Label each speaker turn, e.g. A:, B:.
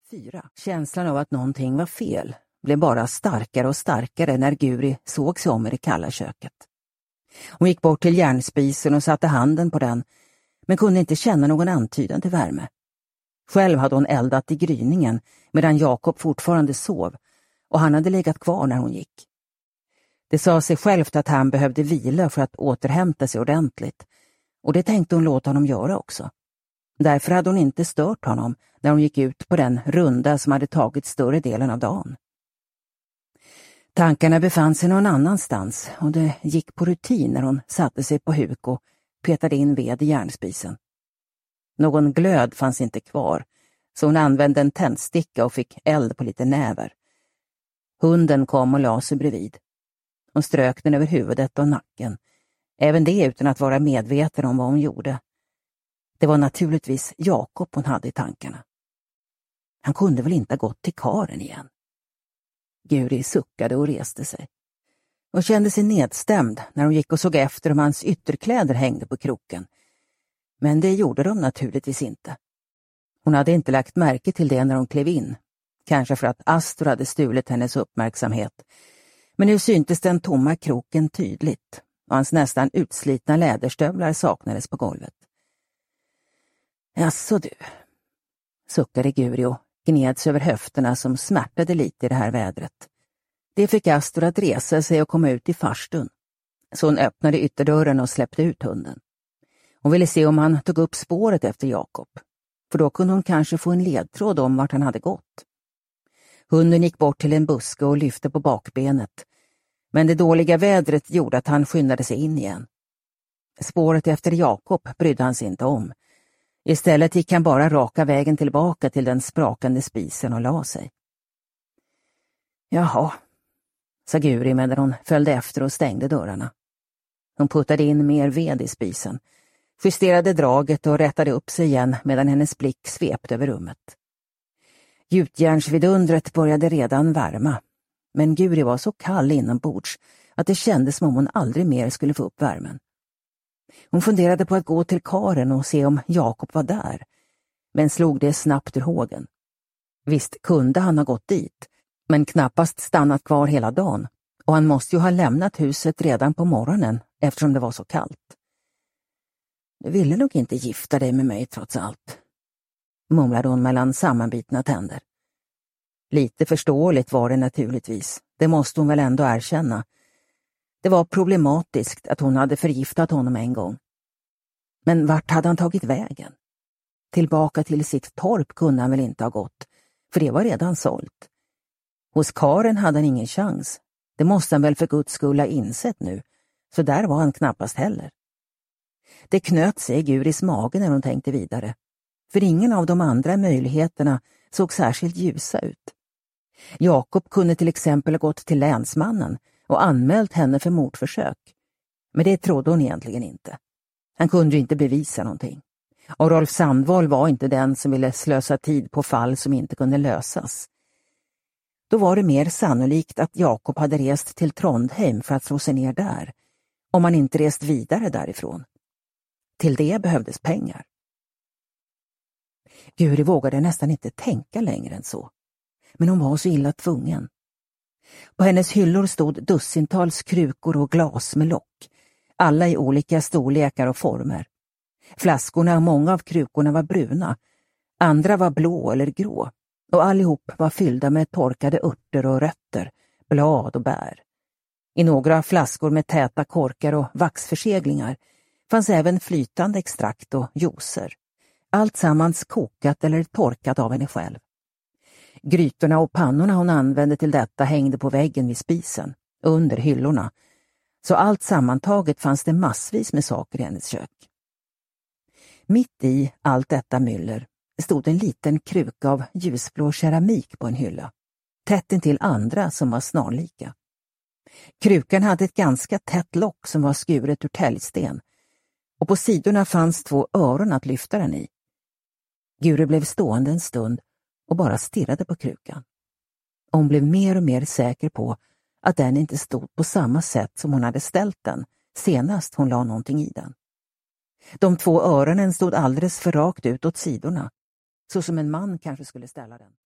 A: 4. Känslan av att någonting var fel blev bara starkare och starkare när Guri såg sig om i det kalla köket. Hon gick bort till järnspisen och satte handen på den, men kunde inte känna någon antydan till värme. Själv hade hon eldat i gryningen medan Jakob fortfarande sov, och han hade legat kvar när hon gick. Det sa sig självt att han behövde vila för att återhämta sig ordentligt, och det tänkte hon låta honom göra också. Därför hade hon inte stört honom när hon gick ut på den runda som hade tagit större delen av dagen. Tankarna befann sig någon annanstans, och det gick på rutin när hon satte sig på huk och petade in ved i järnspisen. Någon glöd fanns inte kvar, så hon använde en tändsticka och fick eld på lite näver. Hunden kom och la sig bredvid. Hon strök den över huvudet och nacken, även det utan att vara medveten om vad hon gjorde. Det var naturligtvis Jakob hon hade i tankarna. Han kunde väl inte ha gått till karen igen. Guri suckade och reste sig. Hon kände sig nedstämd när hon gick och såg efter om hans ytterkläder hängde på kroken. Men det gjorde de naturligtvis inte. Hon hade inte lagt märke till det när hon klev in. Kanske för att Astor hade stulit hennes uppmärksamhet. Men nu syntes den tomma kroken tydligt, och hans nästan utslitna läderstövlar saknades på golvet. Jaså du, suckade Guri och gneds över höfterna som smärtade lite i det här vädret. Det fick Astor att resa sig och komma ut i farstun. Så hon öppnade ytterdörren och släppte ut hunden. Hon ville se om han tog upp spåret efter Jakob, för då kunde hon kanske få en ledtråd om vart han hade gått. Hunden gick bort till en buske och lyfte på bakbenet, men det dåliga vädret gjorde att han skyndade sig in igen. Spåret efter Jakob brydde han sig inte om. Istället gick han bara raka vägen tillbaka till den sprakande spisen och la sig. Jaha, sa Guri medan hon följde efter och stängde dörrarna. Hon puttade in mer ved i spisen, justerade draget och rättade upp sig igen medan hennes blick svepte över rummet. Gjutjärnsvidundret började redan värma, men Guri var så kall inombords att det kändes som om hon aldrig mer skulle få upp värmen. Hon funderade på att gå till karen och se om Jakob var där, men slog det snabbt ur hågen. Visst kunde han ha gått dit, men knappast stannat kvar hela dagen, och han måste ju ha lämnat huset redan på morgonen eftersom det var så kallt. Du ville nog inte gifta dig med mig trots allt, mumlade hon mellan sammanbitna tänder. Lite förståeligt var det naturligtvis, det måste hon väl ändå erkänna. Det var problematiskt att hon hade förgiftat honom en gång. Men vart hade han tagit vägen? Tillbaka till sitt torp kunde han väl inte ha gått, för det var redan sålt. Hos karen hade han ingen chans. Det måste han väl för Guds skull ha insett nu, så där var han knappast heller. Det knöt sig i Guris mage när hon tänkte vidare, för ingen av de andra möjligheterna såg särskilt ljusa ut. Jakob kunde till exempel ha gått till länsmannen och anmält henne för mordförsök, men det trodde hon egentligen inte. Han kunde ju inte bevisa någonting. Och Rolf Sandvold var inte den som ville slösa tid på fall som inte kunde lösas. Då var det mer sannolikt att Jakob hade rest till Trondheim för att slå sig ner där, om han inte rest vidare därifrån. Till det behövdes pengar. Guri vågade nästan inte tänka längre än så, men hon var så illa tvungen. På hennes hyllor stod dussintals krukor och glas med lock, alla i olika storlekar och former. Flaskorna och många av krukorna var bruna, andra var blå eller grå, och allihop var fyllda med torkade örter och rötter, blad och bär. I några flaskor med täta korkar och vaxförseglingar fanns även flytande extrakt och juicer. Allt sammans kokat eller torkat av henne själv. Grytorna och pannorna hon använde till detta hängde på väggen vid spisen, under hyllorna. Så allt sammantaget fanns det massvis med saker i hennes kök. Mitt i allt detta myller stod en liten kruka av ljusblå keramik på en hylla, tätt intill andra som var snarlika. Krukan hade ett ganska tätt lock som var skuret ur täljsten, och på sidorna fanns 2 öron att lyfta den i. Guri blev stående en stund och bara stirrade på krukan. Hon blev mer och mer säker på att den inte stod på samma sätt som hon hade ställt den senast hon la någonting i den. De 2 öronen stod alldeles för rakt ut åt sidorna, så som en man kanske skulle ställa den.